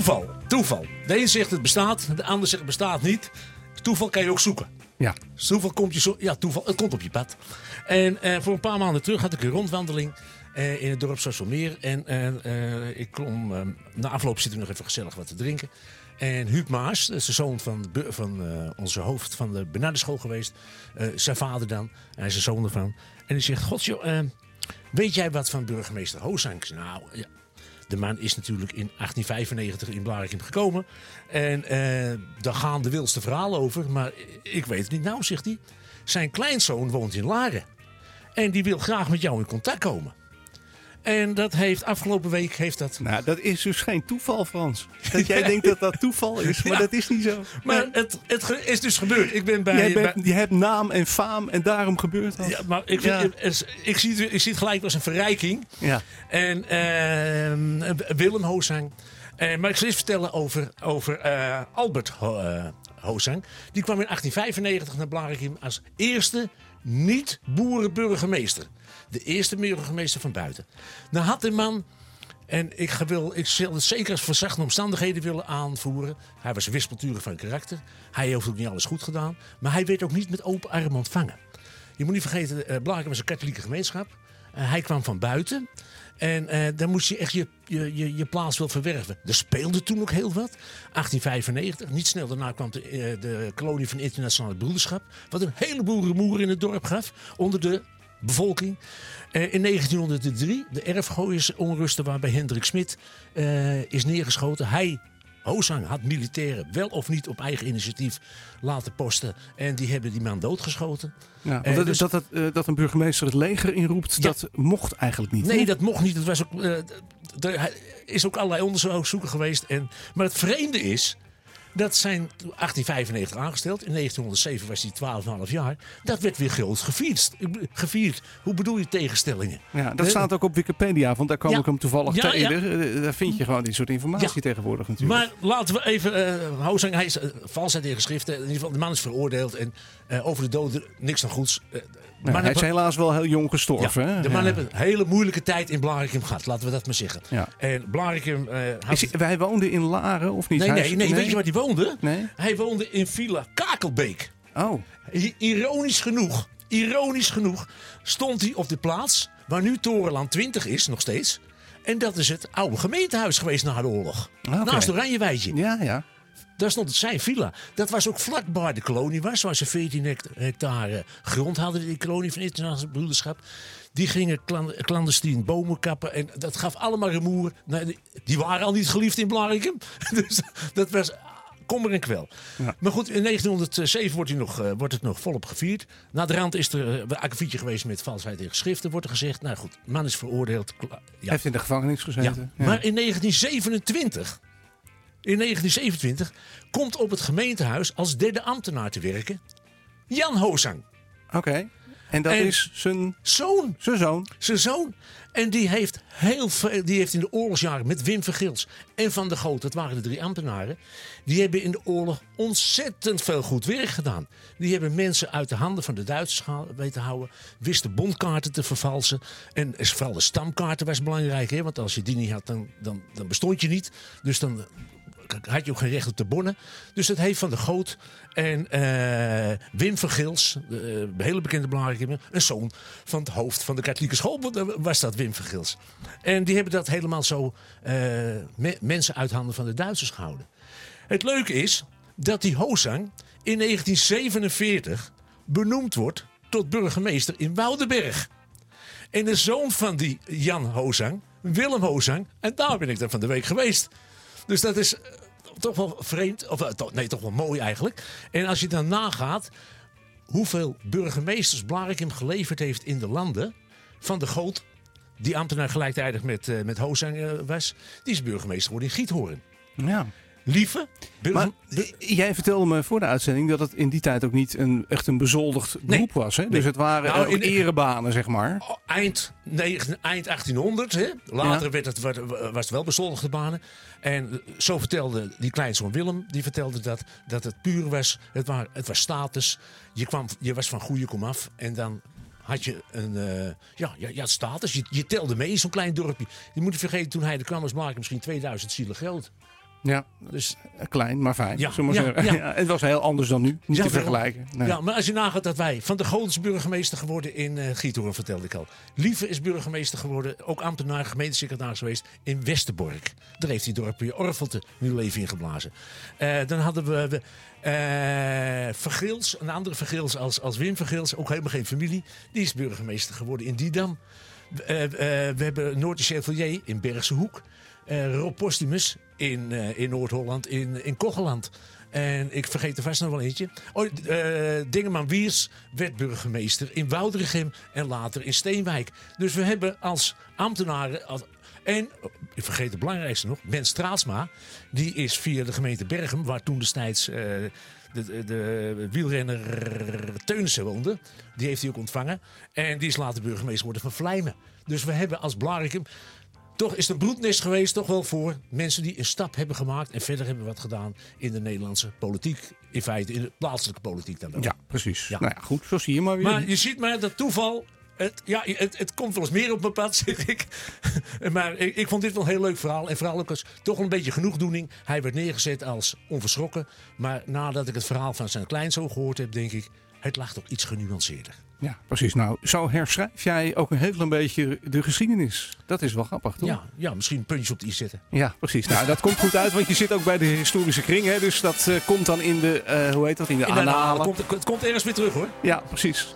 Toeval. De een zegt het bestaat, de ander zegt het bestaat niet. Toeval kan je ook zoeken. Ja. Toeval het komt op je pad. En voor een paar maanden terug had ik een rondwandeling in het dorp Zoetermeer. En ik klom, na afloop zitten we nog even gezellig wat te drinken. En Huub Maas, dat is de zoon van onze hoofd van de benadenschool geweest. Zijn vader dan, hij is de zoon ervan. En die zegt, god joh, weet jij wat van burgemeester Hoosang? Nou, ja. De man is natuurlijk in 1895 in Blaricum gekomen. En daar gaan de wildste verhalen over. Maar ik weet het niet. Nou, zegt hij. Zijn kleinzoon woont in Laren. En die wil graag met jou in contact komen. En dat heeft afgelopen week... Nou, dat is dus geen toeval, Frans. Dat jij denkt dat dat toeval is, maar dat is niet zo. Maar het is dus gebeurd. Ik ben je hebt naam en faam en daarom gebeurt dat. Ja, maar ik zie het gelijk als een verrijking. Ja. En Willem Hoosang. Maar ik zal eens vertellen over Albert Hoosang. Die kwam in 1895 naar Blaricum als eerste niet-boerenburgemeester. De eerste burgemeester van buiten. Nou had de man, en ik zal het zeker als verzachte omstandigheden willen aanvoeren. Hij was wispelturig van karakter. Hij heeft ook niet alles goed gedaan. Maar hij werd ook niet met open armen ontvangen. Je moet niet vergeten, Blaricum was een katholieke gemeenschap. Hij kwam van buiten. En dan moest je echt je plaats wel verwerven. Er speelde toen ook heel wat. 1895, niet snel daarna kwam de kolonie van Internationale Broederschap. Wat een heleboel rumoer in het dorp gaf. Onder de bevolking. In 1903, de erfgooiersonrusten waarbij Hendrik Smit is neergeschoten. Hoosang had militairen wel of niet op eigen initiatief laten posten. En die hebben die man doodgeschoten. Ja, dat een burgemeester het leger inroept, dat mocht eigenlijk niet. Nee, dat mocht niet. Dat was ook, er is ook allerlei onderzoeken geweest. Maar het vreemde is, dat zijn 1895 aangesteld. In 1907 was hij 12,5 jaar. Dat werd weer groot gevierd. Hoe bedoel je tegenstellingen? Ja, dat staat ook op Wikipedia, want daar kwam ik hem toevallig tegen. Daar vind je gewoon die soort informatie tegenwoordig natuurlijk. Maar laten we even... Hoosang, hij is valsheid in geschriften. In ieder geval, de man is veroordeeld. En over de doden niks dan goeds. Hij is helaas wel heel jong gestorven. Ja, de man heeft een hele moeilijke tijd in Blaricum gehad. Laten we dat maar zeggen. Ja. En Blaricum... Hij woonde in Laren of niet? Nee. Weet je waar hij woonde? Nee. Hij woonde in Villa Kakelbeek. Oh. Ironisch genoeg stond hij op de plaats waar nu Torenland 20 is, nog steeds. En dat is het oude gemeentehuis geweest na de oorlog. Okay. Naast Oranjeweidje. Ja. Daar stond het zijn villa. Dat was ook vlakbij de kolonie was. Waar ze 14 hectare grond hadden. Die kolonie van Internationale Broederschap. Die gingen clandestien bomen kappen. En dat gaf allemaal rumoer. Nou, die waren al niet geliefd in Blaricum. Dus dat was kommer en kwel. Ja. Maar goed, in 1907 wordt het nog volop gevierd. Na de rand is er een akkefietje geweest met valsheid in geschriften. Wordt er gezegd, nou goed, man is veroordeeld. Ja. Hij heeft in de gevangenis gezeten. Ja. Maar in 1927 komt op het gemeentehuis als derde ambtenaar te werken Jan Hoosang. Oké. En dat is zijn zoon. Zijn zoon. En die heeft in de oorlogsjaren met Wim Vergils en Van der Goot, dat waren de 3 ambtenaren, die hebben in de oorlog ontzettend veel goed werk gedaan. Die hebben mensen uit de handen van de Duitsers weten houden, wisten bondkaarten te vervalsen. En vooral de stamkaarten was belangrijk, hè? Want als je die niet had, dan bestond je niet. Dus dan had je ook geen recht op de bonnen. Dus dat heeft Van der Goot en Wim Vergils, een hele bekende belangrijke, een zoon van het hoofd van de katholieke school, was dat Wim Vergils. En die hebben dat helemaal zo mensen uit handen van de Duitsers gehouden. Het leuke is dat die Hoosang in 1947 benoemd wordt tot burgemeester in Woudenberg. En de zoon van die Jan Hoosang, Willem Hoosang, en daar ben ik dan van de week geweest. Dus dat is toch wel vreemd, toch wel mooi eigenlijk. En als je dan nagaat hoeveel burgemeesters Blaricum geleverd heeft in de landen. Van der Goot, die ambtenaar gelijktijdig met Hoosang was, die is burgemeester geworden in Giethoorn. Ja. Lieve. Maar jij vertelde me voor de uitzending dat het in die tijd ook niet echt een bezoldigd beroep was. Hè? Dus het waren in erebanen, zeg maar. Eind 1800. Hè? Later was het wel bezoldigde banen. En zo vertelde die kleinzoon Willem, die vertelde dat het puur was. Het was status. Je was van goede komaf. En dan had je je had status. Je telde mee in zo'n klein dorpje. Je moet niet vergeten, toen hij er kwam was Blaricum misschien 2000 zielen groot. Ja, dus klein, maar fijn. Ja, zeggen. Ja, het was heel anders dan nu. Niet te vergelijken. Nee. Ja, maar als je nagaat dat wij Van der Goot is burgemeester geworden in Giethoorn, vertelde ik al. Lieve is burgemeester geworden, ook ambtenaar, gemeentesecretaris geweest in Westerbork. Daar heeft hij dorpje Orvelte nieuw leven in geblazen. Dan hadden we Vergils, een andere Vergils als Wim Vergils, ook helemaal geen familie. Die is burgemeester geworden in Didam. We hebben Noortje Chevalier in Bergse Hoek. Rob Postumus in Noord-Holland, in Kocheland. En ik vergeet er vast nog wel eentje. Dingeman Wiers werd burgemeester in Woudrichem en later in Steenwijk. Dus we hebben als ambtenaren... En, ik vergeet het belangrijkste nog, Ben Straatsma. Die is via de gemeente Berchem, waar toen destijds de wielrenner Teunissen woonde. Die heeft hij ook ontvangen. En die is later burgemeester geworden van Vlijmen. Dus we hebben als Blaricum... Toch is het een broednest geweest, toch wel voor mensen die een stap hebben gemaakt. En verder hebben we wat gedaan in de Nederlandse politiek. In feite in de plaatselijke politiek dan wel. Ja, precies. Ja. Nou ja, goed, zo zie je maar weer. Maar je ziet maar dat toeval... Het komt wel eens meer op mijn pad, zeg ik. Maar ik vond dit wel een heel leuk verhaal. En vooral ook als toch een beetje genoegdoening. Hij werd neergezet als onverschrokken. Maar nadat ik het verhaal van zijn kleinzoon gehoord heb, denk ik... Het lag toch iets genuanceerder. Ja, precies. Nou, zo herschrijf jij ook een heel klein beetje de geschiedenis. Dat is wel grappig, toch? Ja, misschien een puntje op de i zetten. Ja, precies. Nou, dat komt goed uit, want je zit ook bij de historische kring. Hè? Dus dat komt dan in de, hoe heet dat, in de aanhalen. Het komt ergens weer terug, hoor. Ja, precies.